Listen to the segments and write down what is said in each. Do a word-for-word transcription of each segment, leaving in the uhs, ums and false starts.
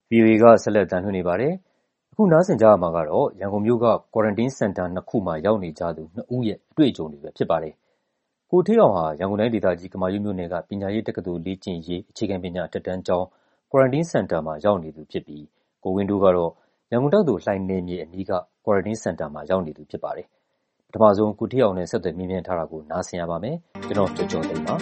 ဗွီအိုအေကဆက်လက်တင်ပြနေပါတယ်။အခုနားဆင်ကြရမှာကတော့ရန်ကုန်မြို့က Quarantine Center နှစ်ခုမှာရောက်နေကြသူနှစ်ဦးရဲ့အတွေ့အကြုံတွေပဲဖြစ်ပါတယ်။ကိုဌေးအောင်ဟာရန်ကုန်တိုင်းဒေသကြီးကမာရွတ်မြို့နယ်ကပညာရေးတက္ကသိုလ်လေ့ကျင့်ရေးအခြေခံပညာအထက်တန်းကျောင်း Quarantine Center မှာရောက်နေသူဖြစ်ပြီးကိုဝင်းတိုးကတော့ရန်ကုန်တက္ကသိုလ်လှိုင်နယ်မြေအနီးက Quarantine Center မှာရောက်နေသူဖြစ်ပါတယ်။ပထမဆုံးကိုဌေးအောင်နဲ့ဆက်သွယ်မေးမြန်းထားတာကိုနားဆင်ရပါမယ်။ကျွန်တော်ကျော်ကျော်သိန်းပါ။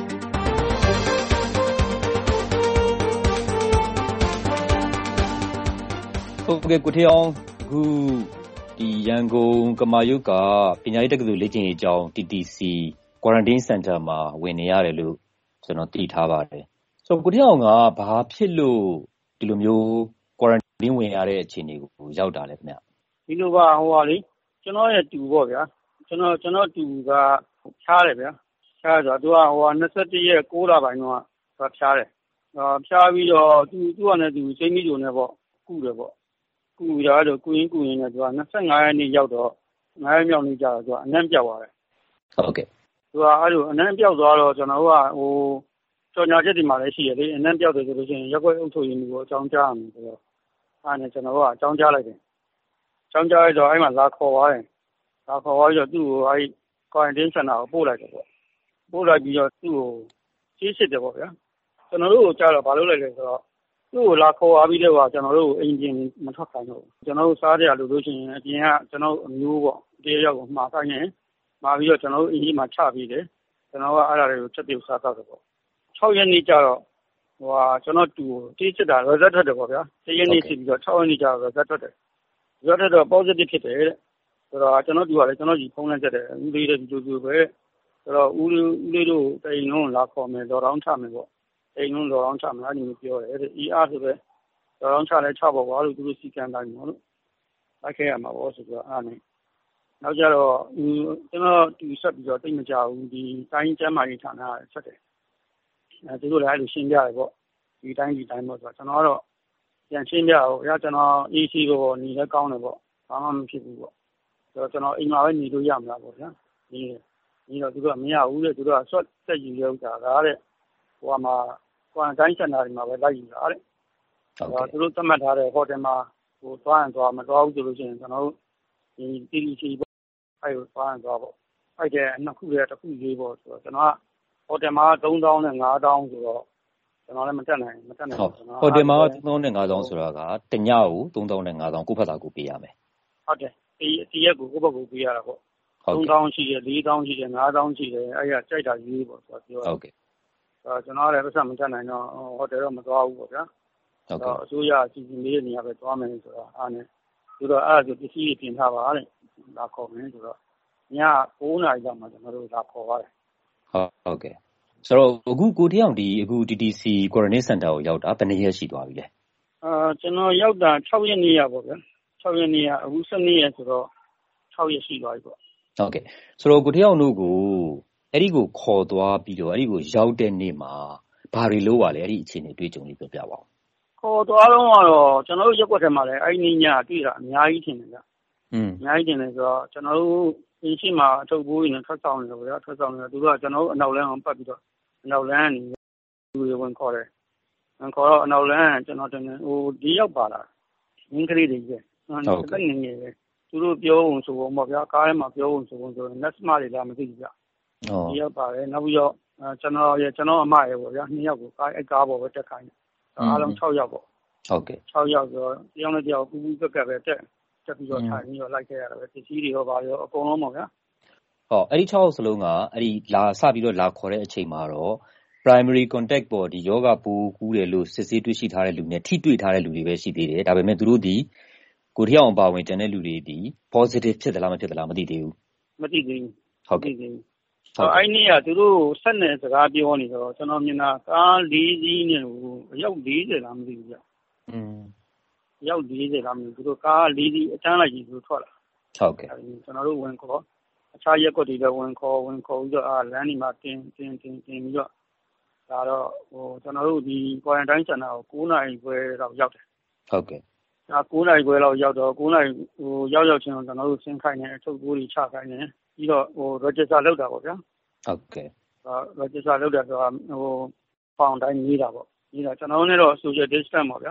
ဟုတ်ကဲ့ကိုဌေးအောင်အခုဒီရန်ကုန်ကမာရွတ်ကပညာရေးတက္ကသိုလ်လေ့ကျင့်ရေးကျောင်း T T C Quarantine Center မှာဝင်နေရတယ်လို့ကျွန်တော်သိထားပါတယ်။ဆိုတော့ကိုဌေးအောင်ကဘာဖြစ်လို့ဒီလိုမျိုး Quarantine ဝင်ရတဲ့အခြေအနေကိုရောက်တာလဲခင်ဗျ။ဒီလိုပါဟိုပါလေကျွန်တော်ရဲ့တူပေါ့ဗျာ။ကျွန်တော်ကျွန်တော်တူကဖြားတယ်ဗျာ။ဖြားဆိုတော့သူကဟိုဟာ၂၁ရက်၉လပိုင်းတော့သူကဖြားတယ်။အာဖြားပြီးတော့သူသူကလည်းသူစိတ်မိကြုံနေပေါ့ကုတယ်ပေါ့။ကုရတော့ကုရင်းကုရင်းနဲ့သူက၂၅ရက်နေ့ရောက်တော့၅ရက်မြောက်နေ့ကျတော့သူကအနံ့ပြောက်သွားတယ်။ဟုတ်ကဲ့။သူကအဲ့လိုအနံ့ပြောက်သွားတော့ကျွန်တော်တို့ကဟိုကြော်ညာချက်တွေမှလည်းရှိရလေအနံ့ပြောက်တယ်ဆိုလို့ရှိရင်ရက်ွက်အုပ်ချုပ်ရေးမျိုးကိုအကြောင်းကြားရမယ်ဆိုတော့အဲ့နဲ့ကျွန်တော်တို့ကအကြောင်းကြားလိုက်တယ်။အကြောင်းကြားလိုက်တော့အဲ့မှာလာခေါ်သွားတယ်။လာခေါ်သွားပြီးတော့သူ့ကိုအဲ့ Quarantine Center ကိုပို့လိုက်တယ်ပေါ့။ပို့လိုက်ပြီးတော့သူ့ကိုကြီးစစ်တယ်ပေါ့ဗျာ။ကျွန်တော်တို့ကိုကြားတော့ဘာလုပ်လိုက်လဲဆိုတော့သူ့ကိုလာခေါ်သွားပြီးတော့ကျွန်တော်တို့အိမ်ပြင်မထွက်ခိုင်းတော့ဘူးကျွန်တော်တို့စားကြရလို့လို့ရှိရင်အပြင်ကကျွန်တော်အမျိုးပေါ့တရားရောက်ကိုမှားခိုင်းတယ်မှားပြီးတော့ကျွန်တော်တို့အိမ်ကြီးမှာချပြီးတယ်ကျွန်တော်ကအဲ့ဒါတွေကိုချက်ပြုတ်စားတော့တယ်ပေါ့၆ရက်နေ့ကျတော့ဟိုဟာကျွန်တော်တူတေးစစ်တာ result ထွက်တယ်ပေါ့ဗျာ၁ရက်နေ့စစ်ပြီးတော့၆ရက်နေ့ကျတော့ result ထွက်တယ် result ထွက်တော့ positive ဖြစ်တယ်တဲ့ဆိုတော့ကျွန်တော်တူကလည်းကျွန်တော်ကြီးဖုန်းလိုက်ချက်တယ်ဦးလေးတဲ့ဒီလိုလိုပဲဆိုတော့ဦးလေးဦးလေးတို့တိုင်လုံးလာခေါ်မယ်တော်တောင်းချမယ်ပေါ့အိမ်လုံးလောအောင်ချမယ်အဲ့ဒီမျိုးပြောတယ်တဲ့ E R ဆိုပဲလောအောင်ချလဲချပါဘာလို့သူတို့စီကံတိုင်းပေါ့လို့လိုက်ခဲ့ရမှာပေါ့ဆိုတော့အဲ့နဲ့နောက်ကြတော့ကျွန်တော်တူဆက်ပြီးတော့တိတ်မကြဘူးဒီတိုင်းကျမ်းမာရေးဌာနဆက်တယ်အဲသူတို့လည်းအဲ့လိုရှင်းပြတယ်ပေါ့ဒီတိုင်းဒီတိုင်းပေါ့ဆိုတော့ကျွန်တော်ကတော့ပြန်ရှင်းပြတော့ရကျွန်တော် A C ကိုညီလည်းကောင်းတယ်ပေါ့ဘာမှမဖြစ်ဘူးပေါ့ဆိုတော့ကျွန်တော်အိမ်မှာပဲညီလို့ရမှာပေါ့ဗျာညီညီတော့သူတို့ကမရဘူးတဲ့သူတို့ကဆွတ်ဆက်ယူရဥစ္စာကတဲ့ဟိုမှာQuarantine Center တွေမှာပဲလိုက်ယူတာတဲ့။ဟုတ်ကဲ့။သူတို့သတ်မှတ်ထားတဲ့ဟိုတယ်မှာဟိုသွားရင်သွားမသွားဘူးဆိုလို့ရှိရင်ကျွန်တော်တို့ဒီ T T C ပေါ့အဲ့လိုသွားရင်သွားပေါ့။အဲ့တဲ့နှစ်ခုတည်းတစ်ခုရေးပေါ့ဆိုတော့ကျွန်တော်ကဟိုတယ်မှာသုံးသောင်းနဲ့ငါးသောင်းဆိုတော့ကျွန်တော်လည်းမတက်နိုင်မတက်နိုင်ဘူးကျွန်တော်ဟိုတယ်မှာသုံးသောင်းနဲ့ငါးသောင်းဆိုတာကတညကိုသုံးသောင်းနဲ့ငါးသောင်းကိုဖက်တာကိုပေးရမယ်။ဟုတ်တယ်။ဒီဒီရက်ကိုကိုယ့်ဘက်ကိုပေးရတာပေါ့။သုံးသောင်းရှိတယ်လေးသောင်းရှိတယ်ငါးသောင်းရှိတယ်အဲ့ရကြိုက်တာရေးပေါ့ဆိုတော့ပြောဟုတ်ကဲ့အဲကျွန်တော်လည်းပတ်စံမတက်နိုင်တော့ဟိုတယ်တော့မသွားဘူးပေါ့ဗျာဟုတ်ကဲ့အစိုးရအစီအစဉ်လေးနေရာပဲသွားမယ်ဆိုတော့အားနဲ့သူတော့အဲ့ဒါဆိုပစ္စည်းတွေပြင်ထားပါတဲ့လာခေါ်မယ်ဆိုတော့ည၉နာရီလောက်မှကျွန်တော်တို့လာခေါ်ပါတယ်ဟုတ်ဟုတ်ကဲ့ဆိုတော့အခုကိုထေးအောင်ဒီအခု T T C Quarantine Center ကိုရောက်တာဘယ်နှစ်ရက်ရှိသွားပြီလဲအာကျွန်တော်ရောက်တာ၆ရက်နေ့ရပေါ့ဗျာ၆ရက်နေ့ကအခု၁၂ရက်ဆိုတော့၆ရက်ရှိသွားပြီပေါ့ဟုတ်ကဲ့ဆိုတော့ကိုထေးအောင်တို့ကိုအဲ့ဒီကိုခေါ်သွားပြီးတော့အဲ့ဒီကိုရောက်တဲ့နေ့မှာဘာတွေလုပ်ရလဲအဲ့ဒီအခြေအနေတွေ့ကြုံလေးပြောပြပါဦးခေါ်သွားတော့ကတော့ကျွန်တော်တို့ရက်ွက်ထဲမှာလည်းအဲ့ဒီညတွေ့တာအများကြီးထင်တယ်ဗျอืมအများကြီးထင်တယ်ဆိုတော့ကျွန်တော်တို့အင်းရှိမှာအထုပ်ပိုးတွေနဲ့ထွက်ဆောင်နေတယ်ဗျာထွက်ဆောင်နေတယ်သူတို့ကကျွန်တော်တို့အနောက်လမ်းအောင်ပတ်ပြီးတော့အနောက်လမ်းကနေလူတွေဝင်ခေါ်တယ်ဝင်ခေါ်တော့အနောက်လမ်းကကျွန်တော်တင်ဟိုဒီရောက်ပါလားငင်းကလေးတွေကြီးဟုတ်ကဲ့ငင်းငယ်ပဲသူတို့ပြောဖို့ဆိုတော့ပေါ့ဗျာကားထဲမှာပြောဖို့ဆိုတော့ဆိုတော့ next မတွေလားမသိဘူးဗျဒီရောက်ပါတယ်နောက်ပြီးတော့ကျွန်တော်ရဲ့ကျွန်တော်အမရေပေါ့ဗျာနှစ်ယောက်ကိုကားအကားပေါ်ပဲတက်ခိုင်းတယ်အားလုံး၆ယောက်ပေါ့ဟုတ်ကဲ့၆ယောက်ဆိုတော့တယောက်နဲ့တယောက်ပူပူကက်ကက်ပဲတက်တက်ပြီးတော့ထိုင်ပြီးတော့လိုက်ခဲ့ရတာပဲပစ္စည်းတွေရောပါရောအကုန်လုံးပေါ့ဗျာဟောအဲ့ဒီ၆ယောက်စလုံးကအဲ့ဒီလာစပြီးတော့လာခေါ်တဲ့အချိန်မှာတော့ primary contact ပေါ်ဒီယောဂပူကူးတယ်လို့စစ်ဆေးတွေ့ရှိထားတဲ့လူနဲ့ထိတွေ့ထားတဲ့လူတွေပဲရှိသေးတယ်ဒါပေမဲ့သူတို့ဒီကိုထေးအောင်ပါဝင်ကျန်တဲ့လူတွေဒီ positive ဖြစ်သလားမဖြစ်သလားမသိသေးဘူးမသိသေးဘူးဟုတ်ကဲ့ဟုတ်အဲ့နေ့ကသူတို့ဆက်နေစကားပြောနေတော့ကျွန်တော်မြင်တာကား၄စီးနဲ့ဟိုအယောက်၄၀လားမသိဘူးဗျอืมအယောက်၄၀လားမသိဘူးသူတို့ကား၄စီးအတန်းလိုက်ကြီးသူတို့ထွက်လာဟုတ်ကဲ့ကျွန်တော်တို့ဝင်ခေါ်အခြားရက်ကွက်တွေလည်းဝင်ခေါ်ဝင်ခေါ်ပြီးတော့အာလမ်းဒီမှာတင်တင်တင်တင်ပြီးတော့ဒါတော့ဟိုကျွန်တော်တို့ဒီ Quarantine Center ကို၉နာရီခွဲလောက်ရောက်တယ်ဟုတ်ကဲ့ဒါ၉နာရီခွဲလောက်ရောက်တော့၉နာရီဟိုရောက်ရောက်ချင်းကျွန်တော်တို့ဆင်းခိုင်းတယ်အထုပ်ပိုးတွေချခိုင်းတယ်ပြီးတော့ဟို register လုပ်တာပေါ့ဗျာဟုတ်ကဲ့အာ register လုပ်တာဆိုတာဟိုဖောင်တိုင်းနေတာပေါ့နေတာကျွန်တော်တို့လည်းတော့ social distance ပေါ့ဗျာ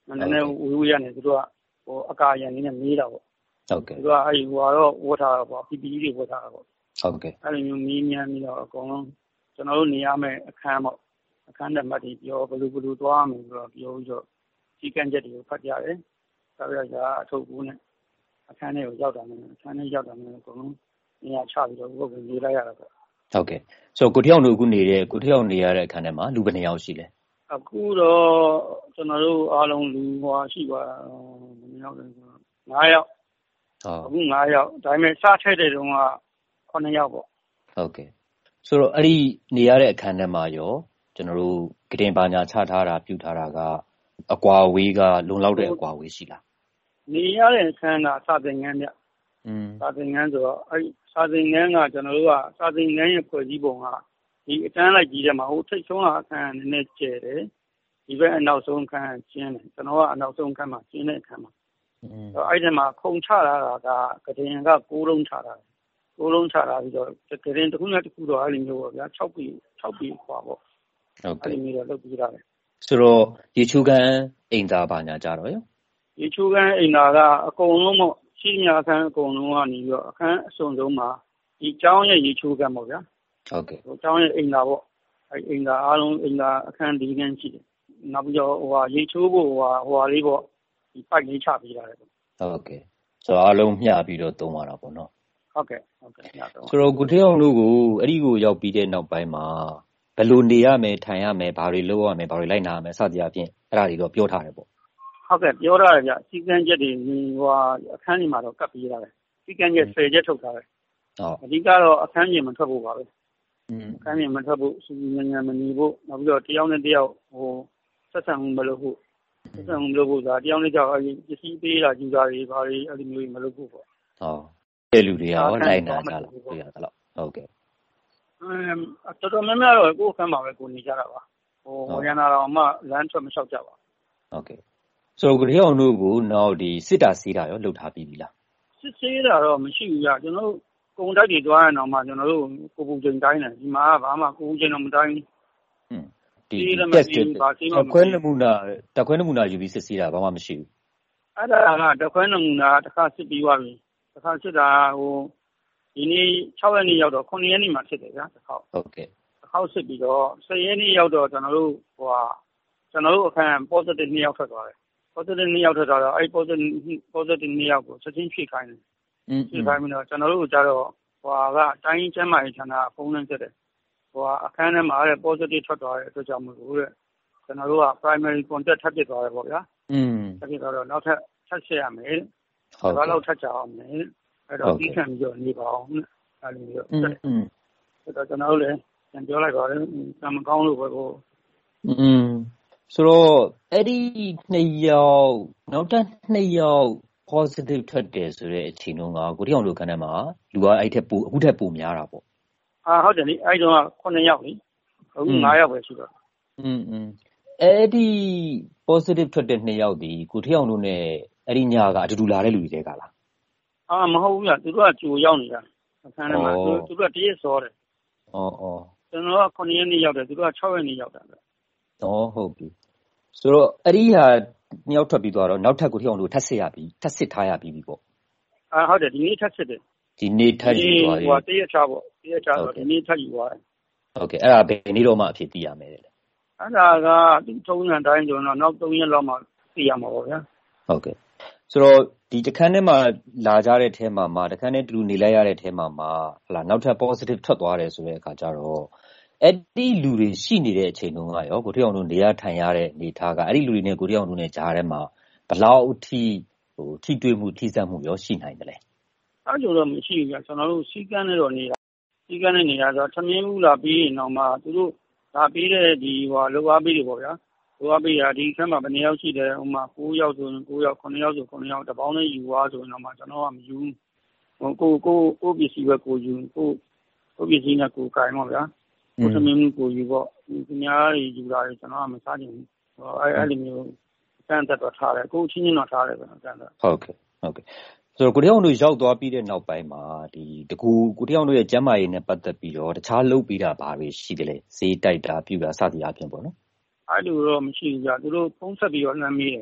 နည်းနည်းဝေးဝေးရနေသူတို့ကဟိုအကာအရံနေနဲ့မေးတာပေါ့ဟုတ်ကဲ့သူကအဲ့ဟိုကတော့ဝတ်ထားတာပေါ့ P P E တွေဝတ်ထားတာပေါ့ဟုတ်ကဲ့အဲ့လိုမျိုးမေးမြန်းပြီးတော့အကုန်လုံးကျွန်တော်တို့နေရမယ့်အခန်းပေါ့အခန်းတက်မှတ်တွေပြောဘယ်လိုဘယ်လိုသွားမယ်ဆိုတော့ပြောပြီးတော့စီကံချက်တွေကိုဖတ်ကြတယ်ဆက်ပြီးတော့အထုပ်ကူးနဲ့အခန်းထဲကိုရောက်တာနဲ့အခန်းထဲရောက်တာနဲ့အကုန်လုံးနေရာချပြီးတော့ဘုတ်ကိုနေလိုက်ရတာပေါ့ဟုတ်ကဲ့ဆိုတော့ကိုထယောင်တို့အခုနေတဲ့ကိုထယောင်နေရတဲ့အခန်းထဲမှာလူဘယ်နှယောက်ရှိလဲအခုတော့ကျွန်တော်တို့အားလုံးလူဟွာရှိပါဘယ်နှယောက်လဲဆိုတော့၅ယောက်ဟုတ်အခု၅ယောက်ဒါပေမဲ့စထည့်တဲ့တုန်းကခုနှစ်ယောက်ပေါ့ဟုတ်ကဲ့ဆိုတော့အဲ့ဒီနေရတဲ့အခန်းထဲမှာရောကျွန်တော်တို့ကတင်ပါညာချထားတာပြုထားတာကအကွာဝေးကလုံလောက်တဲ့အကွာဝေးရှိလားနေရတဲ့အခန်းကစာသင်ခန်းဗျอืมစာသင်ခန်းဆိုတော့အဲ့စာသင်ခန်းကကျွန်တော်တို့ကစာသင်ခန်းရဲ့ဖွဲ့စည်းပုံကဒီအတန်းလိုက်ကြီးထဲမှာဟိုထိတ်ဆုံးကအခန်းနည်းနည်းကျယ်တယ်ဒီဘက်အနောက်ဆုံးအခန်းကျင်းတယ်ကျွန်တော်ကအနောက်ဆုံးအခန်းမှာကျင်းတဲ့အခန်းမှာอืมအဲ့ဒီမှာခုံချလာတာကကတင်က၉လုံးချတာ၉လုံးချလာပြီးတော့ကတင်တစ်ခုနဲ့တစ်ခုတော့အဲ့လိုမျိုးပေါ့ဗျာ၆ပေ၆ပေခွာပေါ့ဟုတ်ကဲ့အဲ့ဒီမျိုးတော့လုပ်ပြီးတာပဲဆိုတော့ရေချိုးကန်အိမ်သားပါညာကြတော့ရောရေချိုးကန်အိမ်သားကအကုန်လုံးပေါ့ရှိညာအခန်းအကုန်လုံးကနေပြီးတော့အခန်းအစုံဆုံးမှာဒီကျောင်းရဲ့ရေချိုးကန်ပေါ့ဗျာဟုတ်ကဲ့ဟိုကျောင်းရဲ့အိမ်သားပေါ့အဲ့အိမ်သားအားလုံးအိမ်သားအခန်း၄ခန်းရှိတယ်နောက်ပြီးတော့ဟိုဟာရေချိုးဖို့ဟိုဟာဟိုဟာလေးပေါ့ဒီပိုက်လေးချပေးတာလေဟုတ်ကဲ့ဆိုတော့အားလုံးမျှပြီးတော့သုံးရတာပေါ့နော်ဟုတ်ကဲ့ဟုတ်ကဲ့မျှတော့ဆိုတော့ကိုထေအောင်တို့ကိုအဲ့ဒီကိုရောက်ပြီးတဲ့နောက်ပိုင်းမှာဘယ်လိုနေရမယ်ထိုင်ရမယ်ဘာတွေလုပ်ရမယ်ဘာတွေလိုက်နာရမယ်စသည်အပြင်အဲ့ဒါတွေတော့ပြောထားတယ်ပေါ့ဟုတ်ကဲ့ပြောထားတယ်ဗျစီကံချက်တွေဟိုဟာအခန်းကြီးမှာတော့ကပ်ပြီးရတယ်စီကံချက်၁၀ချက်ထုတ်ထားတယ်ဟုတ်အဓိကတော့အခန်းကြီးမထွက်ဖို့ပါပဲอืมအခန်းကြီးမထွက်ဖို့စူးစူးညံ့ညံ့မနေဖို့နောက်ပြီးတော့တယောက်နဲ့တယောက်ဟိုဆက်ဆံမှုမလုပ်ဖို့ဆက်ဆံမှုမလုပ်ဖို့ဆိုတာတယောက်နဲ့တယောက်အရင်ပစ္စည်းပေးတာယူတာတွေဘာတွေအဲ့ဒီမျိုးမလုပ်ဖို့ပေါ့ဟုတ်တဲ့လူတွေရောလိုက်နာကြလားတွေ့ရသလားဟုတ်ကဲ့အမ်တော်တော်များများတော့ကိုယ်အခန်းမှာပဲကိုနေကြတာပါဟိုရန်နာတော်မှလမ်းထွက်မလျှောက်ကြပါဟုတ်ကဲ့ဆိုတော့ကိုထေအောင်တို့ကိုနောက်ဒီစစ်တာဆေးတာရောလှုပ်ထားပြီးပြီလားစစ်ဆေးတာတော့မရှိဘူးကြကျွန်တော်တို့ကုံတိုက်တွေတွားရအောင်မှကျွန်တော်တို့ကိုပူချိန်တိုင်းတယ်ဒီမှာကဘာမှကိုပူချိန်တော့မတိုင်းဘူးอืมဒီတက်စစ်တက်ခွဲနမူနာတက်ခွဲနမူနာယူပြီးစစ်ဆေးတာဘာမှမရှိဘူးအဲ့ဒါကတက်ခွဲနမူနာတစ်ခါစစ်ပြီးသွားပြီတစ်ခါစစ်တာဟိုဒီနေ့၆ရက်နေ့ရောက်တော့ခုနှစ်ရက်နေ့မှာဖြစ်တယ်ဗျာတစ်ခေါက်ဟုတ်ကဲ့တစ်ခေါက်စစ်ပြီးတော့၁၀ရက်နေ့ရောက်တော့ကျွန်တော်တို့ဟိုဟာကျွန်တော်တို့အခန်း positive နှစ်ယောက်ထွက်သွားတယ် positive နှစ်ယောက်ထွက်သွားတော့အဲ့ positive positive နှစ်ယောက်ကိုချက်ချင်းဖြည့်ခိုင်းတယ်อืมဖြည့်ခိုင်းပြီးတော့ကျွန်တော်တို့ကြတော့ဟိုဟာကတိုင်းကျမ်းမာရေးဌာနဖုန်းနဲ့ဆက်တယ်ဟိုဟာအခန်းထဲမှာအဲ့ positive ထွက်သွားတဲ့အတွက်ကြောင့်မို့လို့တဲ့ကျွန်တော်တို့က primary contact ထပ်ဖြစ်သွားတယ်ပေါ့ဗျာอืมထပ်ဖြစ်သွားတော့နောက်ထပ်ထပ်ဆက်ရမယ်ဟုတ်ကဲ့ဘာလို့ထပ်ကြအောင်လဲအဲ့တော့ပြီးခံပြီးတော့နေပါအောင်အဲ့လိုမျိုးอืมอืมအဲ့တော့ကျွန်တော်တို့လည်းပြန်ပြောလိုက်ပါတယ်ကံမကောင်းလို့ပဲကိုอืมဆိုတော့အဲ့ဒီနှစ်ယောက်နောက်ထပ်နှစ်ယောက် positive ထွက်တယ်ဆိုတဲ့အချိန်တုန်းကကိုထေအောင်တို့ခန်းထဲမှာလူကအဲ့ထက်ပိုအခုထက်ပိုများတာပေါ့အာဟုတ်တယ်လေအဲ့တုန်းကခုနှစ်ယောက်လေအခု၅ယောက်ပဲရှိတော့อืมอืมအဲ့ဒီ positive ထွက်တဲ့နှစ်ယောက်ဒီကိုထေအောင်တို့ ਨੇ အဲ့ဒီညကအတူတူလာတဲ့လူတွေကလားအာမဟုတ်ဘူးညသူတို့ကကြိုရောက်နေတာအခန်းထဲမှာသူသူတို့ကတရက်စောတယ်ဩဩကျွန်တော်ကခုနှစ်ရက်နေ့ရောက်တယ်သူတို့က၆ရက်နေ့ရောက်တာပဲဩဟုတ်ပြီဆိုတော့အဲ့ဒီဟာနှစ်ယောက်ထွက်ပြီးသွားတော့နောက်ထပ်ကိုထေအောင်တို့ထပ်စစ်ရပြီထပ်စစ်ထားရပြီပေါ့အာဟုတ်တယ်ဒီနေ့ထပ်စစ်တယ်ဒီနေ့ထပ်ယူသွားပြီဟိုတရက်ချပေါ့တရက်ချတော့ဒီနေ့ထပ်ယူသွားတယ်ဟုတ်ကဲ့အဲ့ဒါဘယ်နေ့တော့မှအဖြစ်သိရမယ်လေအဲ့ဒါကသူ့ထုံးစံတိုင်းဆိုတော့နောက်၃ရက်လောက်မှသိရမှာပေါ့ဗျာဟုတ်ကဲ့ဆိုတော့ဒီတခန်းထဲမှာလာကြတဲ့ထဲမှာမှာတခန်းထဲတူနေလိုက်ရတဲ့ထဲမှာမှာဟလာနောက်ထပ် positive ထွက်သွားတယ်ဆိုတဲ့အခါကျတော့အဲ့ဒီလူတွေရှိနေတဲ့အချိန်တုန်းကရောကိုထေအောင်တို့နေရာထိုင်ရတဲ့နေထားကအဲ့ဒီလူတွေနဲ့ကိုထေအောင်တို့နဲ့ကြားထဲမှာဘလောက်အထိဟိုထိတွေ့မှုထိစပ်မှုရောရှိနိုင်တယ်လဲအဲ့လိုတော့မရှိဘူးကြာကျွန်တော်တို့စီကန်းနဲ့တော့နေတာစီကန်းနဲ့နေတာဆိုသမင်းမှုလာပြီးရင်တော့မှသူတို့ဒါပြီးတဲ့ဒီဟိုလောအားပေးတွေပေါ့ဗျာလောအားပေးရာဒီခန်းမှာဘယ်နှယောက်ရှိတယ်ဟိုမှာ၉ယောက်ဆိုရင်၉ယောက်၉ယောက်ဆို၉ယောက်တပေါင်းနဲ့ယူသွားဆိုရင်တော့မှကျွန်တော်ကမယူဟိုကိုကိုကိုပစ္စည်းပဲကိုယူကိုကိုပစ္စည်းနဲ့ကိုကင်ပေါ့ဗျာကိုသမင်းမှုကိုယူပေါ့ဒီများတွေယူတာတွေကျွန်တော်ကမစားချင်ဘူးဟိုအဲ့အဲ့လိုမျိုးစမ်းသက်တော့ထားတယ်ကိုချင်းချင်းတော့ထားတယ်ပဲစမ်းသက်ဟုတ်ကဲ့ဟုတ်ကဲ့ဆိုတော့ကိုထေအောင်တို့ရောက်သွားပြီးတဲ့နောက်ပိုင်းမှာဒီတကူကိုထေအောင်တို့ရဲ့ကျမ်းမာရေးနဲ့ပတ်သက်ပြီးတော့တခြားလုပ်ပြီးတာဘာတွေရှိတယ်လဲဈေးတိုက်တာပြုတာစသည်အပြင်ပေါ့နော်အဲ့လိုတော့မရှိဘူးကြာသူတို့ဖုံးဆက်ပြီးတော့လှမ်းမေးတယ်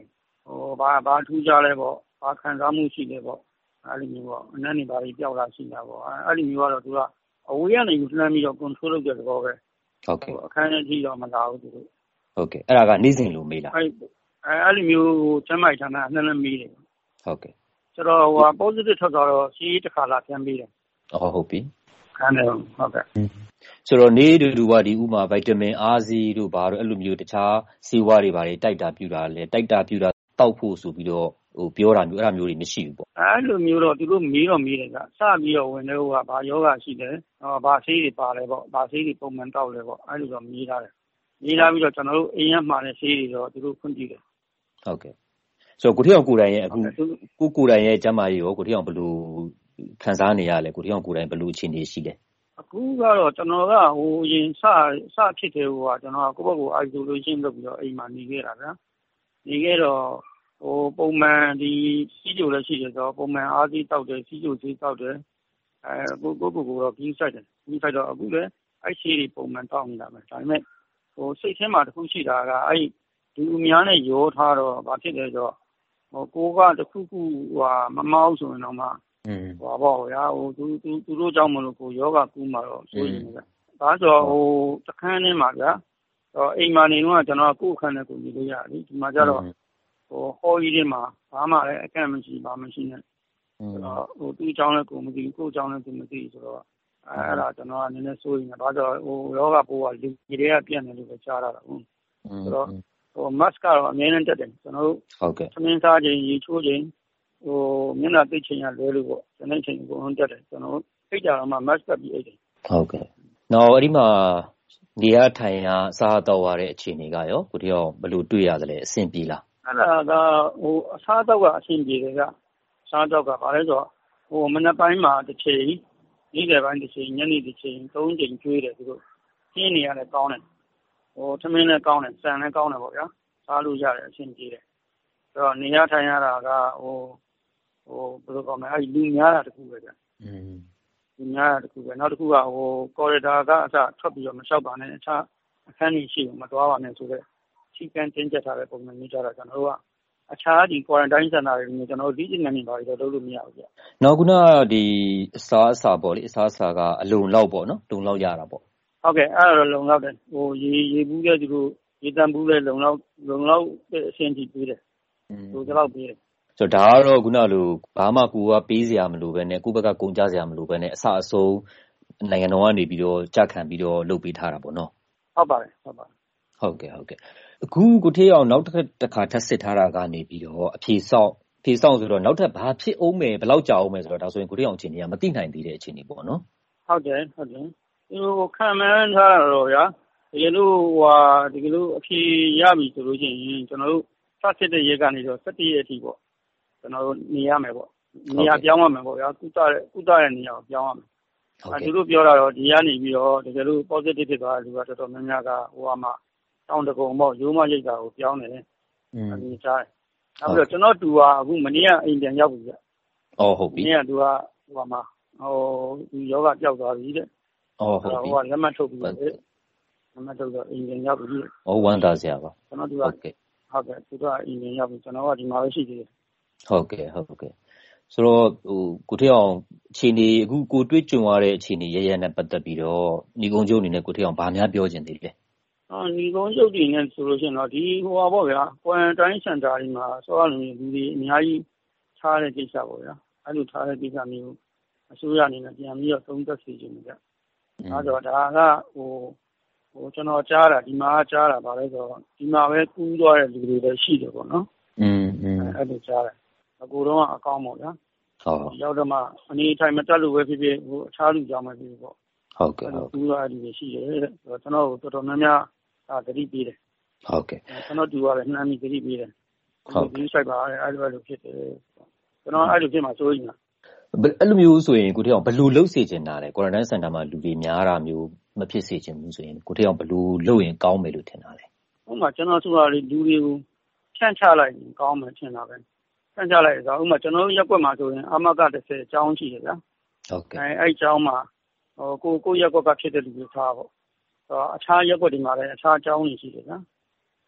ဟိုဘာဘာထူးကြလဲပေါ့ဘာခံစားမှုရှိလဲပေါ့အဲ့လိုမျိုးပေါ့အနက်နေပါပြီးပျောက်လာရှိတာပေါ့အဲ့ဒီမျိုးကတော့သူကအဝေးကနေလှမ်းပြီးတော့ control လုပ်တဲ့သဘောပဲဟုတ်ကဲ့အခန်းထဲထိတော့မလာဘူးသူတို့ဟုတ်ကဲ့အဲ့ဒါကနေ့စဉ်လိုမေးလားအဲ့အဲ့လိုမျိုးကျမ်းမိုက်ဌာနအနှံ့နှံ့မေးတယ်ဟုတ်ကဲ့ဆိုတော့ဟို positive ထွက်သွားတော့စီးတစ်ခါလာပြန်ပေးတယ်ဟုတ်ဟုတ်ပြီခန်းထဲဟုတ်ကဲ့ဆိုတော့နေတူတူကဒီဥမာဗိုက်တာမင်အားစီတို့ဘာတို့အဲ့လိုမျိုးတခြားဆေးဝါးတွေဘာတွေတိုက်တာပြူတာလဲတိုက်တာပြူတာတောက်ဖို့ဆိုပြီးတော့ဟိုပြောတာမျိုးအဲ့လိုမျိုးတွေမရှိဘူးပေါ့အဲ့လိုမျိုးတော့သူတို့မေးတော့မေးတယ်ကစပြီးတော့ဝင်တဲ့ဟိုကဘာယောဂရှိတယ်ဟောဘာဆေးတွေပါလဲပေါ့ဘာဆေးတွေပုံမှန်တောက်လဲပေါ့အဲ့လိုတော့မေးထားတယ်မေးလာပြီးတော့ကျွန်တော်တို့အိမ်ရမှာတဲ့ဆေးတွေတော့သူတို့ဖွင့်ကြည့်တယ်ဟုတ်ကဲ့ဆိုတော့ကိုထီအောင်ကိုယ်တိုင်ရဲ့အခုကိုကိုယ်တိုင်ရဲ့ကျန်းမာရေးရောကိုထီအောင်ဘယ်လိုခံစားနေရလဲကိုထီအောင်ကိုယ်တိုင်ဘယ်လိုအခြေအနေရှိလဲအခုကတော့ကျွန်တော်ကဟိုရင်စစဖြစ်တယ်ဟိုကကျွန်တော်ကကိုယ့်ဘက်ကို isolation လုပ်ပြီးတော့အိမ်မှာနေခဲ့တာဗျာနေခဲ့တော့ဟိုပုံမှန်ဒီစီးကြိုလည်းရှိတယ်ဆိုတော့ပုံမှန်အားကြီးတောက်တယ်စီးကြိုကြီးတောက်တယ်အဲကိုကိုကိုကတော့ပြီးဆိုင်တယ်ပြီးဆိုင်တော့အခုလည်းအဲ့ရှိတွေပုံမှန်တောက်နေတာပဲဒါပေမဲ့ဟိုစိတ်ထဲမှာတစ်ခုရှိတာကအဲ့ဒီအများနဲ့ရောထားတော့ဘာဖြစ်လဲဆိုတော့ဟိုကိုကတစ်ခုခုဟိုမမောက်ဆိုရင်တော့မှอืมဟိုပေါ့ဗျာဟိုသူသူသူတို့ကြောင့်မလို့ကိုယောဂကူးမှာတော့ဆိုရင်လည်းဒါဆိုတော့ဟိုတခန်းထဲမှာဗျာဟိုအိမ်မှာနေတော့ကျွန်တော်ကိုယ့်အခန်းထဲကိုနေလို့ရတယ်ဒီမှာကျတော့ဟိုဟောကြီးတွေမှာဘာမှလည်းအကန့်မရှိဘာမှမရှိနဲ့ဆိုတော့ဟိုသူ့အကြောင်းလည်းကိုမသိကိုယ့်အကြောင်းလည်းသူမသိဆိုတော့အဲ့ဒါကျွန်တော်ကနည်းနည်းစိုးရင်ဘာလို့ဟိုယောဂပိုးကလူကြီးတွေကပြန့်နေလို့ပဲကြားရတာဟုတ်ဆိုတော့ဟို mask ကတော့အများနဲ့တက်တယ်ကျွန်တော်တို့ဟုတ်ကဲ့သမင်းစားခြင်းရေချိုးခြင်းဟိုမျက်နှာသိချင်းရလွဲလို့ပေါ့ကျွန်တော်ချိန်ကိုတက်တယ်ကျွန်တော်သိကြတော့မှ mask တက်ပြီးအိတ်တယ်ဟုတ်ကဲ့နောက်အဲ့ဒီမှာနေရထိုင်ရစားတော့ရတဲ့အခြေအနေကရောကိုတယောက်ဘယ်လိုတွေ့ရသလဲအဆင်ပြေလားအဲ့ဒါကဟိုအစားတော့ကအဆင်ပြေတယ်ကစားတော့ကဘာလဲဆိုတော့ဟိုမနက်ပိုင်းမှာတစ်ချိန်နေ့လယ်ပိုင်းတစ်ချိန်ညနေတစ်ချိန်သုံးချိန်ကျွေးတယ်သူတို့ကျင်းနေရတယ်ကောင်းတယ်ဟိုထမင်းလည်းကောင်းတယ်ဆန်လည်းကောင်းတယ်ပေါ့ဗျာစားလို့ရတယ်အဆင်ပြေတယ်ဆိုတော့နေရထိုင်ရတာကဟိုဟိုဘယ်လိုကောင်းမလဲအဲ့လူများတာတခုပဲဗျာอืมလူများတာတခုပဲနောက်တစ်ခုကဟိုကော်ရီဒါကအစထွက်ပြီးတော့မလျှောက်ပါနဲ့အခြားအခန်းကြီးရှိမသွားပါနဲ့ဆိုတော့စီကံတင်ကြထားတဲ့ပုံစံမျိုးကြတာကျွန်တော်တို့ကအခြားဒီ quarantine center တွေမျိုးကျွန်တော်တို့ဒီကျင်နေပါပြီးတော့လုပ်လို့မရဘူးဗျ။နောက်ခုနဒီအစားအစာပေါ့လေအစားအစာကအလုံလောက်ပေါ့နော်လုံလောက်ရတာပေါ့။ဟုတ်ကဲ့အဲ့ဒါတော့လုံလောက်တယ်ဟိုရေရေဘူးတဲ့သူတို့ရေတန်ဘူးတဲ့လုံလောက်လုံလောက်အဆင့်ကြီးပေးတယ်။ဟိုတော့ပေးတယ်။ဆိုတော့ဒါကတော့ခုနလိုဘာမှကိုကပေးစရာမလိုပဲနဲ့ကိုယ့်ဘက်ကကုန်ကြစရာမလိုပဲနဲ့အစအဆုံးနိုင်ငံတော်ကနေပြီးတော့ကြက်ခံပြီးတော့လုပ်ပေးထားတာပေါ့နော်။ဟုတ်ပါတယ်ဟုတ်ပါတယ်။ဟုတ်ကဲ့ဟုတ်ကဲ့အခုကိုထေးအောင်နောက်တစ်ခါထပ်စစ်ထားတာကနေပြီးတော့အဖြေဆောက်ဖြေဆောက်ဆိုတော့နောက်ထပ်ဘာဖြစ်အောင်မယ်ဘယ်လောက်ကြာအောင်မယ်ဆိုတော့ဒါဆိုရင်ကိုထေးအောင်အခြေအနေကမသိနိုင်သေးတဲ့အခြေအနေပေါ့နော်ဟုတ်တယ်ဟုတ်တယ်ဒီလိုခံမှန်းထားတော့ဗျာဒီလိုဟွာဒီလိုအဖြေရပြီဆိုလို့ရှိရင်ကျွန်တော်တို့ဖတ်စစ်တဲ့ရက်ကနေတော့၁၁ရက်အထိပေါ့ကျွန်တော်တို့နေရမယ်ပေါ့နေရာပြောင်းရမယ်ပေါ့ဗျာကုသတဲ့ကုသတဲ့နေရာကိုပြောင်းရမယ်အဲသူတို့ပြောတာတော့ဒီကနေပြီးတော့တကယ်လို့ positive ဖြစ်သွားတဲ့လူကတော်တော်များများကဟိုမှာတောင်းတကုံပေါ့ရိုးမရိတ်တာကိုပြောင်းနေတယ်อืมအဲဒီကြားတယ်နောက်ပြီးတော့ကျွန်တော်တူကအခုမနေ့ကအိမ်ပြန်ရောက်ပြီဗျအော်ဟုတ်ပြီမနေ့ကသူကဟိုမှာဟိုဒီယောဂပျောက်သွားပြီတဲ့အော်ဟုတ်ပြီဟိုကလက်မှတ်ထုတ်ပြီးလက်မှတ်ထုတ်တော့အိမ်ပြန်ရောက်ပြီဟောဝမ်းသာစရာပါကျွန်တော်တူကဟုတ်ကဲ့ဟုတ်ကဲ့သူကအိမ်ပြန်ရောက်ပြီကျွန်တော်ကဒီမှာပဲရှိသေးတယ်ဟုတ်ကဲ့ဟုတ်ကဲ့ဆိုတော့ဟိုကိုထေးအောင်အခြေအနေအခုကိုတွေ့ကြုံရတဲ့အခြေအနေရရနဲ့ပတ်သက်ပြီးတော့ညီကုန်းကျုပ်အနေနဲ့ကိုထေးအောင်ဗာများပြောချင်သေးလဲအော်ညီကုန်းကျုပ်တွေနဲ့ဆိုလို့ရှိရင်တော့ဒီဟိုပါပေါ့ဗျာ quarantine center တွေမှာဆောရလူလူတွေအများကြီးထားတဲ့ကိစ္စပေါ့ဗျာအဲ့လိုထားတဲ့ကိစ္စမျိုးအစိုးရအနေနဲ့ပြန်ပြီးတော့သုံးသပ်စီခြင်းကြ။အဲတော့ဒါကဟိုဟိုကျွန်တော်ကြားတာဒီမှာကြားတာဗါလဲဆိုတော့ဒီမှာပဲကူးသွားတဲ့လူတွေလည်းရှိတယ်ပေါ့နော်။อืมอืมအဲ့လိုကြားတယ်။အကူတော့အကောင်းပေါ့ဗျာ။ဟုတ်။ရောက်တော့မှအနေထိုင်မတက်လို့ပဲဖြစ်ဖြစ်ဟိုအခြားလူကြောင်းပဲဖြစ်ဖြစ်ပေါ့။ဟုတ်ကဲ့ဟုတ်။ကူးသွားတဲ့လူတွေရှိတယ်တဲ့။ဆိုတော့ကျွန်တော်တို့တော်တော်များများအာသတိပေးတယ်။ဟုတ်ကဲ့။ကျွန်တော်တူရတယ်နှမ်းပြီးသတိပေးတယ်။ဟုတ်ကဲ့ဒီဆိုင်ပါအဲ့လိုလိုဖြစ်တယ်။ကျွန်တော်အဲ့လိုဖြစ်မှာစိုးရိမ်တာအဲ့လိုမျိုးဆိုရင်ကိုထေးအောင်ဘယ်လိုလုပ်စေချင်တာလဲ quarantine center မှာလူတွေများတာမျိုးမဖြစ်စေချင်ဘူးဆိုရင်ကိုထေးအောင်ဘယ်လိုလုပ်ရင်ကောင်းမယ်လို့ထင်တာလဲဥပမာကျွန်တော်ဆိုတာလေလူတွေကိုဖြန့်ချလိုက်ရင်ကောင်းမယ်ထင်တာပဲဖြန့်ချလိုက်ဆိုတော့ဥပမာကျွန်တော်ရက်ွက်မှာဆိုရင်အမကတစ်ဆယ်အကြောင်းရှိတယ်ဗျာဟုတ်ကဲ့အဲအဲ့အကြောင်းမှာဟိုကိုကိုရက်ွက်ကဖြစ်တဲ့လူတွေထားပေါ့ဆိုတော့အခြားရက်ွက်တွေမှာလည်းအခြားအကြောင်းတွေရှိတယ်ဗျာအဲ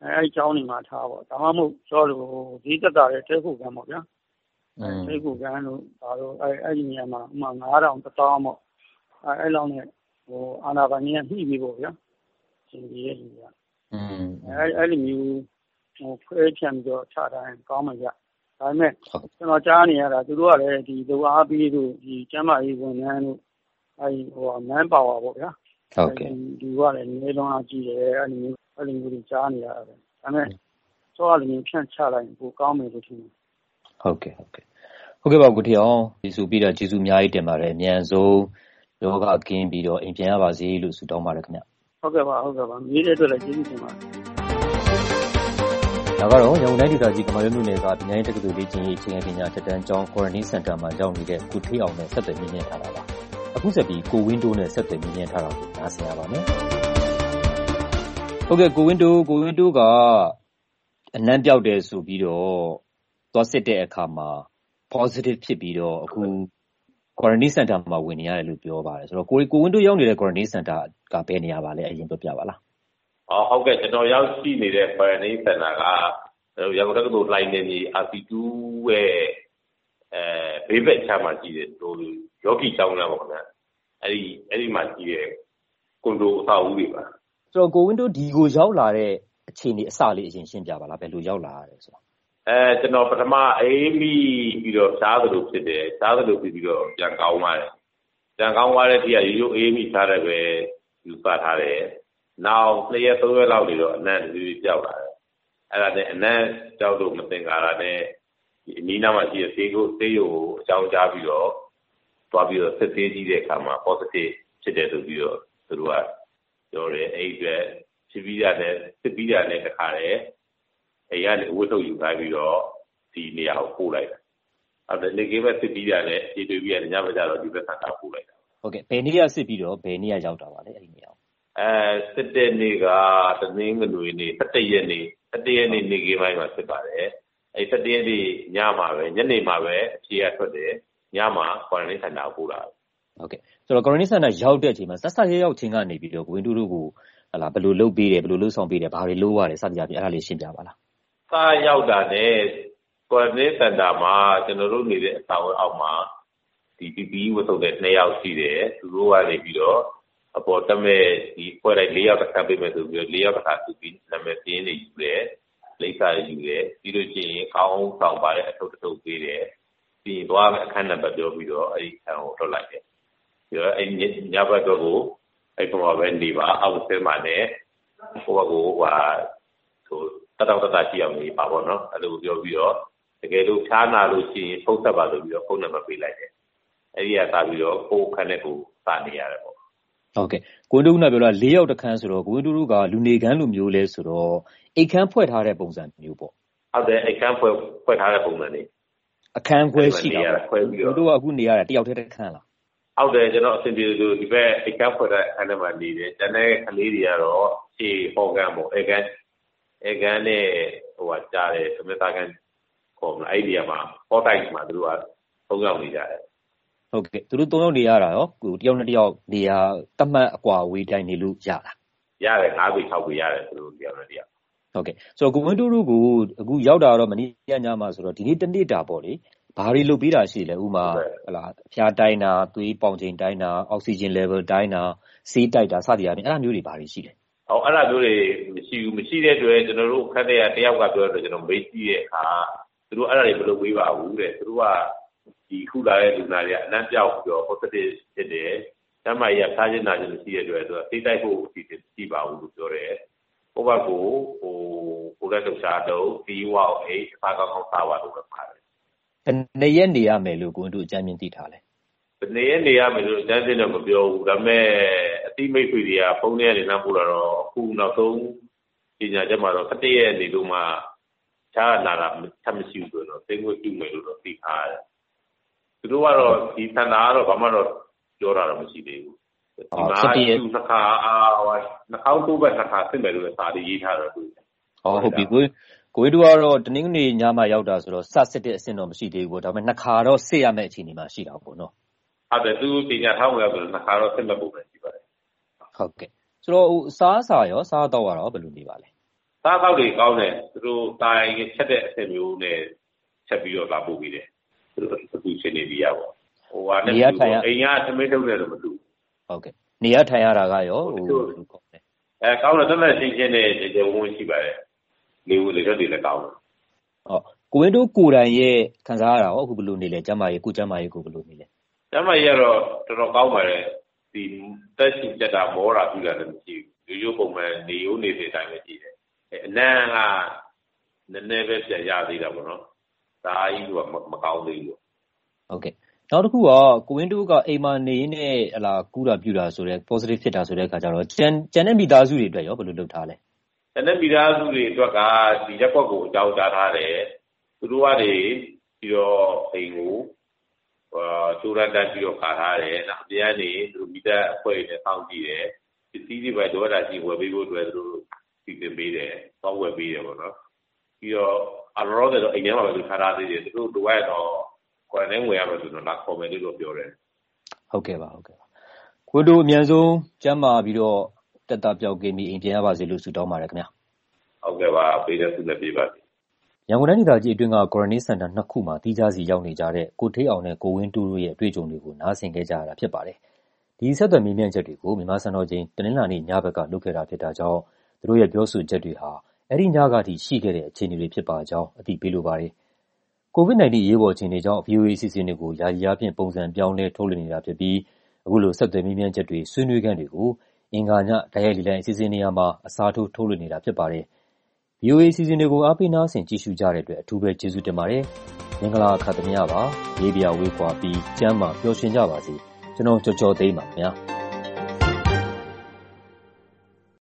အဲဒီကျောင်းတွေမှာထားပေါ့ဒါမှမဟုတ်ကျော်လို့ဒီတက်တာတဲ့တဲခုကံပေါ့ဗျာအဲတဲခုကံလို့ဒါတော့အဲအဲ့ဒီနေရာမှာဥမာnine thousand one thousandပေါ့အဲအဲ့လောက်နဲ့ဟိုအာနာပါနီးကနှိပြီးပေါ့ဗျာရှင်ကြီးရဲ့လူကอืมအဲအဲ့လိုမျိုးဟိုခွဲဖြန့်ပြီးတော့ချတိုင်းကောင်းမှကြဒါပေမဲ့ကျွန်တော်ကြားနေရတာသူတို့ကလည်းဒီလိုအားပြီးတို့ဒီကျမ်းမာရေးဝန်ထမ်းတို့အဲဒီဟိုမန်ပါဝါပေါ့ဗျာဟုတ်ကဲ့ဒီကလည်းနေလုံးအားကြည့်တယ်အဲ့လိုမျိုးအဲ့လိုမျိုးတွေကြားနေရတယ်ဒါပေမဲ့စောရလိုမျိုးဖြန့်ချလိုက်ပိုကောင်းမယ်လို့ထင်တယ်ဟုတ်ကဲ့ဟုတ်ကဲ့ဟုတ်ကဲ့ပါကိုထေအောင်ကျေးဇူးပြီးတော့ကျေးဇူးအများကြီးတင်ပါတယ်အမြန်ဆုံးယောဂကင်းပြီးတော့အိမ်ပြန်ရပါစေလို့ဆုတောင်းပါတယ်ခင်ဗျဟုတ်ကဲ့ပါဟုတ်ကဲ့ပါမြေးတဲ့အတွက်လည်းကျေးဇူးတင်ပါတယ်ဒါကတော့ရန်ကုန်တိုင်းဒေသကြီးကမာရွတ်မြို့နယ်ကပညာရေးတက္ကသိုလ်လေ့ကျင့်ရေးအခြေခံပညာတက်တန်းကျောင်း Quarantine Center မှာရောက်နေတဲ့ကိုထေအောင်နဲ့ဆက်သွယ်မြင်ထားတာပါအခုဆက်ပြီးကိုဝင်းတိုးနဲ့ဆက်သွယ်မြင်ထားတာကိုနားဆင်ရပါမယ်ဟုတ်ကဲ့ကိုဝင်းတိုးကိုဝင်းတိုးကအနံ့ပြောက်တယ်ဆိုပြီးတော့သွားစစ်တဲ့အခါမှာ positive ဖြစ်ပြီးတော့အခု Quarantine Center မှာဝင်နေရတယ်လို့ပြောပါတယ်ဆိုတော့ကိုကိုဝင်းတိုးရောက်နေတဲ့ Quarantine Center ကဘယ်နေရာပါလဲအရင်ပြောပြပါလားအော်ဟုတ်ကဲ့ကျွန်တော်ရောက်ရှိနေတဲ့ Quarantine Center ကရန်ကုန်တက္ကသိုလ်လိုင်းနေကြီး R C two ရဲ့အဲဘေးဘက်ချမ်းမှာရှိတဲ့ဟိုယောဂီကျောင်းလားပေါ့ခင်ဗျအဲ့ဒီအဲ့ဒီမှာရှိတဲ့ကွန်ဒိုအဆောက်အဦတွေပါဆိုတော့ကိုဝင်းတိုးဒီကိုရောက်လာတဲ့အခြေအနေအစလေးအရင်ရှင်းပြပါလားဘယ်လိုရောက်လာရလဲဆိုတော့အဲကျွန်တော်ပထမအေးမိပြီးတော့စားသလိုဖြစ်တယ်စားသလိုဖြစ်ပြီးတော့ပြန်ကောင်းသွားတယ်ပြန်ကောင်းသွားတဲ့ဒီကရိုးရိုးအေးမိစားတယ်ပဲယူဆထားတယ်နောက်နှစ်ရက်သုံးရက်လောက်နေတော့အနံ့ကြီးပြောက်လာတယ်အဲ့ဒါနဲ့အနံ့ကြောက်လို့မသင်္ကာတာနဲ့ဒီအနီးနားမှာရှိတဲ့ဆေးကိုဆေးရုံကိုအကြောင်းကြားပြီးတော့သွားပြီးတော့စစ်ဆေးကြည့်တဲ့အခါမှာ positive ဖြစ်တယ်ဆိုပြီးတော့သူတို့ကပြောတယ်အဲ့ဒီအတွက်ဖြစ်ပြီးတာနဲ့စစ်ပြီးတာနဲ့တခါတည်းအဲ့ရနေဝတ်ထုတ်ယူခိုင်းပြီးတော့ဒီနေရာကိုပို့လိုက်တာအဲ့ဒါလေကေဘက်စစ်ပြီးတာနဲ့ခြေတွေ့ပြီးရညဘက်ကျတော့ဒီဘက်ဆန်တာပို့လိုက်တာဟုတ်ကဲ့ဘယ်နေ့ကစစ်ပြီးတော့ဘယ်နေ့ကရောက်တာပါလဲအဲ့ဒီနေရာအဲစစ်တဲ့နေ့ကတနင်္ဂနွေနေ့၁၁ရက်နေ့၁၁ရက်နေ့နေ့ကေပိုင်းမှာစစ်ပါတယ်အဲ့၁၁ရက်နေ့ညမှာပဲညနေမှာပဲအဖြေရထွက်တယ်ညမှာ Quarantine Center ပို့တာဟုတ်ကဲ့ဆိုတော့ Quarantine Center ရောက်တဲ့အချိန်မှာဆက်ဆက်ရောက်ချင်းကနေပြီးတော့ဝင်းတူတို့ကိုဟလာဘယ်လိုလုပ်ပေးတယ်ဘယ်လိုလုပ်ဆောင်ပေးတယ်ဘာတွေလုပ်ရတယ်စသဖြင့်အဲ့ဒါလေးရှင်းပြပါလားစရောက်တာနဲ့ Quarantine Center မှာကျွန်တော်တို့နေတဲ့အဆောင်အောက်မှာဒီ P P E ဝတ်စုံတဲ့နှစ်ယောက်ရှိတယ်သူတို့ကနေပြီးတော့အပေါ်တက်မဲ့ဒီဖွဲ့လိုက်၄ယောက်တစ်ခါပေးမယ်ဆိုပြီးတော့၄ယောက်တစ်ခါသူပြီးနာမည်ပြင်းနေယူတယ်လိပ်စာယူတယ်ပြီးလို့ရှိရင်ကောင်းဆောင်ပါတဲ့အထုပ်ထုပ်ပေးတယ်ပြီးရင်သွားအခန်းနံပါတ်ပြောပြီးတော့အဲ့ဒီအခန်းကိုထွက်လိုက်တယ်ပြီးတော့အဲ့ညဘက်တော့ကိုအဲ့ပေါ်မှာပဲနေပါအောက်ဆင်းပါနဲ့ဟိုဘကိုဟာဟိုတတောက်တတရှိအောင်နေပါပေါ့နော်အဲ့လိုပြောပြီးတော့တကယ်လို့ဖြားနာလို့ရှိရင်ဖုန်းဆက်ပါလို့ပြီးတော့ဖုန်းနံပါတ်ပေးလိုက်တယ်အဲ့ဒီကသာပြီးတော့ကိုယ်ခန်းနဲ့ကိုစနေရတယ်ပေါ့ဟုတ်ကဲ့ကိုဝင်းတူကပြောတာ၄ယောက်တစ်ခန်းဆိုတော့ကိုဝင်းတူတို့ကလူနေခန်းလိုမျိုးလဲဆိုတော့အိတ်ခန်းဖွဲ့ထားတဲ့ပုံစံမျိုးပေါ့ဟုတ်တယ်အိတ်ခန်းဖွဲ့ဖွဲ့ထားတဲ့ပုံစံလေးအခန်းခွဲရှိတာပေါ့ကိုတို့ကအခုနေရတာတယောက်တည်းတစ်ခန်းလားဟုတ်တယ်ကျွန်တော်အဆင်ပြေလို့ဒီဘက်အိတ်ခန်းဖွဲ့တဲ့အခန်းထဲမှာနေတယ်တန်းတဲ့ကလေးတွေကတော့ခြေဟော်ကန်ပေါ့အိတ်ခန်းအိတ်ခန်းနဲ့ဟိုကကြားတယ်သမက်သားခန်းခေါ်မလားအဲ့ဒီနေရာမှာဟောတိုက်မှာသူတို့ကသုံးယောက်နေကြတယ်ဟုတ်ကဲ့သူတို့သုံးယောက်နေရတာရောကိုတယောက်နဲ့တယောက်နေရာတတ်မှတ်အကွာဝေးတိုင်းနေလို့ရတာရတယ်၅ပေ၆ပေရတယ်သူတို့တယောက်နဲ့တယောက်ဟုတ်ကဲ့ဆိုတော့ကိုဝင်းတူတို့ကိုအခုရောက်တာတော့မနေ့ညမှာဆိုတော့ဒီနေ့တနေ့တာပေါ့လေဘာတွေလုပ်ပေးတာရှိလဲဥမာဟလာဖျားတိုင်းတာသွေးပေါင်ချိန်တိုင်းတာအောက်ဆီဂျင် level တိုင်းတာဆေးတိုက်တာစသည်အားဖြင့်အဲ့ဒါမျိုးတွေဘာတွေရှိလဲဟောအဲ့ဒါမျိုးတွေမရှိဘူးမရှိတဲ့အတွက်ကျွန်တော်တို့ခက်တဲ့တယောက်ကပြောတော့ကျွန်တော်မေးကြည့်တဲ့အခါသူတို့အဲ့ဒါတွေမလုပ်ပေးပါဘူးတဲ့သူတို့ကဒီခုလာတဲ့လူနာတွေကအနံ့ပြောက်ပြီးတော့ positive ဖြစ်တယ်။တမ်းမကြီးကဖားခြင်းနာခြင်းမရှိတဲ့အတွက်သူကသိတိုက်ဖို့အစီအစဉ်ရှိပါဘူးလို့ပြောတယ်။ဟိုဘက်ကိုဟိုကိုလက်ထုတ်ရှားတော့ဒီဝါအိတ်ဖားကောင်းကောင်းစားပါလို့ပြောပါတယ်။ဘယ်နှစ်ရက်နေရမယ်လို့ကိုတို့အကြမ်းမြင်သိထားလဲ။ဘယ်နှစ်ရက်နေရမယ်လို့အကြမ်းမြင်တော့မပြောဘူး။ဒါပေမဲ့အတိမိတ်ဆွေတွေကဖုန်းထဲကနေနှမ်းပို့လာတော့အခုနောက်ဆုံးပညာချက်မှာတော့၁၁ရက်နေလို့မှချားလာတာထပ်မရှိဘူးဆိုတော့သိငွေပြုမယ်လို့တော့သိထားတယ်။သူတို့ကတော့ဒီဆန္ဒကတော့ဘာမှတော့ပြောတာတော့မရှိသေးဘူးဒီမှာသူနှစ်ခါဟိုနှာခေါင်းတိုးဘက်နှစ်ခါဆင့်မယ်လို့စာရေးထားတော့သူဟောဟုတ်ပြီကိုကိုတို့ကတော့တနင်္ဂနွေညမှာရောက်တာဆိုတော့စစစ်တဲ့အဆင့်တော့မရှိသေးဘူးပေါ့ဒါပေမဲ့နှစ်ခါတော့စစ်ရမယ့်အခြေအနေမှာရှိတာပေါ့နော်ဟုတ်တယ်သူပညာထောင်းရောက်ဆိုတော့နှစ်ခါတော့စစ်မဲ့ပုံပဲရှိပါတယ်ဟုတ်ကဲ့ဆိုတော့ဟိုစားစာရောစားတော့ရတော့ဘယ်လိုနေပါလဲအစားတော့တွေကောင်းတယ်သူတို့တိုင်ချက်တဲ့အဆင့်မျိုးနဲ့ချက်ပြီးတော့လာပို့ပြီးတယ်သူတို့အခုရှင်နေပြီရပါဟိုဟာနဲ့အိမ်ကသမီးထုတ်တယ်လို့မတူဟုတ်ကဲ့နေရထိုင်ရတာကရောဟိုကောင်းတယ်အဲကောင်းတယ်တက်တက်ရှင်းရှင်းနဲ့ကြကြဝန်းရှိပါတယ်လေဦးလေတော့တွေလည်းကောင်းတယ်ဟုတ်ကိုဝင်းတို့ကိုယ်တိုင်ရဲ့ခံစားရတာရောအခုဘယ်လိုနေလဲကျမကြီးကိုကျမကြီးကိုဘယ်လိုနေလဲကျမကြီးကတော့တော်တော်ကောင်းပါတယ်ဒီတက်ရှိကြတာမောတာပြတာလည်းမရှိဘူးရိုးရိုးပုံမှန်နေဦးနေနေတိုင်းပဲရှိတယ်အနံကနည်းနည်းပဲပြန်ရသေးတာပေါ့နော်ဒါကြီးကမကောင်းသေးဘူးဟုတ်ကဲ့နောက်တစ်ခုကကိုဝင်းတို့ကအိမ်မှာနေရင်းနဲ့ဟလာကူးတာပြူတာဆိုတော့ positive ဖြစ်တာဆိုတဲ့အခါကျတော့ကျန်ကျန်တဲ့မိသားစုတွေအတွက်ရောဘယ်လိုလုပ်ထားလဲကျန်တဲ့မိသားစုတွေအတွက်ကဒီရက်ကွက်ကိုအကြောင်းကြားထားတယ်သူတို့ကနေပြီးတော့အိမ်ကိုအာသူရတက်ပြီးတော့ခါထားတယ်နောက်အပြန်နေသူတို့မိသားအဖွဲ့နဲ့စောင့်ကြည့်တယ်ပစ္စည်းတွေပဲတော့တာကြီးဝယ်ပေးဖို့အတွက်သူတို့စီစဉ်ပေးတယ်စောင့်ဝယ်ပေးတယ်ပေါ့နော်ပြီးတော့အရောတော့အိမ်ထဲမှာပဲသူထားထားသေးတယ်သူတို့တို့ရတော့ကိုယ်နဲ့ဝင်ရမယ်ဆိုတော့လာခေါ်မယ်လို့ပြောတယ်ဟုတ်ကဲ့ပါဟုတ်ကဲ့ပါကိုတို့အများဆုံးကျမ်းမာပြီးတော့တက်တာပြောက်ကင်းပြီးအိမ်ပြန်ရပါစေလို့ဆုတောင်းပါတယ်ခင်ဗျာဟုတ်ကဲ့ပါပေးတဲ့ဆုနဲ့ပြပါရန်ကုန်တိုင်းဒေသကြီးအတွင်းက Quarantine Center နှစ်ခုမှာတီးခြားစီရောက်နေကြတဲ့ကိုထေးအောင်နဲ့ကိုဝင်းတူတို့ရဲ့အတွေ့အကြုံတွေကိုနားဆင်ခဲ့ကြရတာဖြစ်ပါတယ်ဒီဆက်သွယ်မေးမြန်းချက်တွေကိုမြန်မာစံတော်ချိန်တနင်္လာနေ့ညဘက်ကလုပ်ခဲ့တာဖြစ်တာကြောင့်သူတို့ရဲ့ပြောဆိုချက်တွေဟာအဲ့ဒီညကထိရှိခဲ့တဲ့အခြေအနေတွေဖြစ်ပါကြောင်းအသိပေးလိုပါတယ်ကိုဗစ် ၁၉ ရေးပေါ်အခြေအနေကြောင့် ဗီအိုအေ အစီအစဉ်တွေကိုယာယီအားဖြင့်ပုံစံပြောင်းလဲထုတ်လွှင့်နေတာဖြစ်ပြီးအခုလိုဆက်သွယ်မေးမြန်းချက်တွေဆွေးနွေးခန်းတွေကိုအင်္ဂါညတိုက်ရိုက်လိုင်းအစီအစဉ်နေရာမှာအစားထိုးထုတ်လွှင့်နေတာဖြစ်ပါတယ်။ ဗီအိုအေ အစီအစဉ်တွေကိုအားပေးနားဆင်ကြည့်ရှုကြတဲ့အတွက်အထူးပဲကျေးဇူးတင်ပါတယ်။မင်္ဂလာအခါသမယပါ။ရေးပြဝေးကွာပြီးကျမ်းမာပျော်ရွှင်ကြပါစေ။ကျွန်တော်ကြော်ကြော်သိမ်းပါခင်ဗျာ။